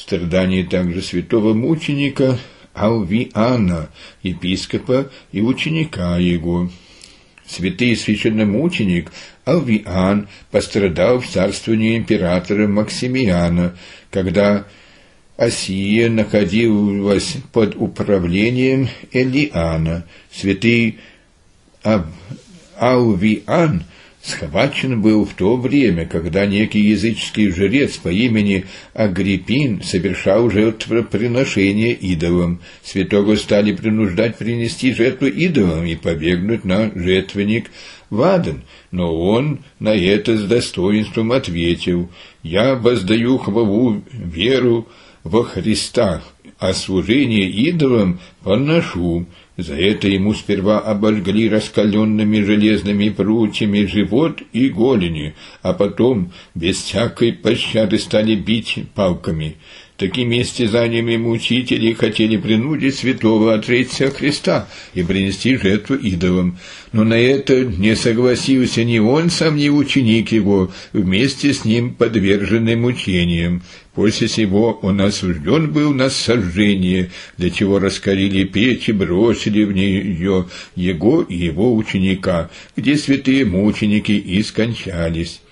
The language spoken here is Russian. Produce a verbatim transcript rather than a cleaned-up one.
страдания также святого мученика Алвиана, епископа и ученика его. Святый священномученик Алвиан пострадал в царствовании императора Максимиана, когда Осия находилась под управлением Элиана. Святый Алвиан схвачен был в то время, когда некий языческий жрец по имени Агриппин совершал жертвоприношение идолам. Святого стали принуждать принести жертву идолам и повергнуть на жертвенник в Адан, но он на это с достоинством ответил: «Я воздаю хвалу, веру во Христа, а служение идолам поношу». За это ему сперва обожгли раскаленными железными прутьями живот и голени, а потом без всякой пощады стали бить палками. Такими истязаниями мучители хотели принудить святого отречься от Христа и принести жертву идолам. Но на это не согласился ни он сам, ни ученик его, вместе с ним подверженный мучениям. После сего он осужден был на сожжение, для чего раскалили печь и бросили в нее его и его ученика, где святые мученики и скончались.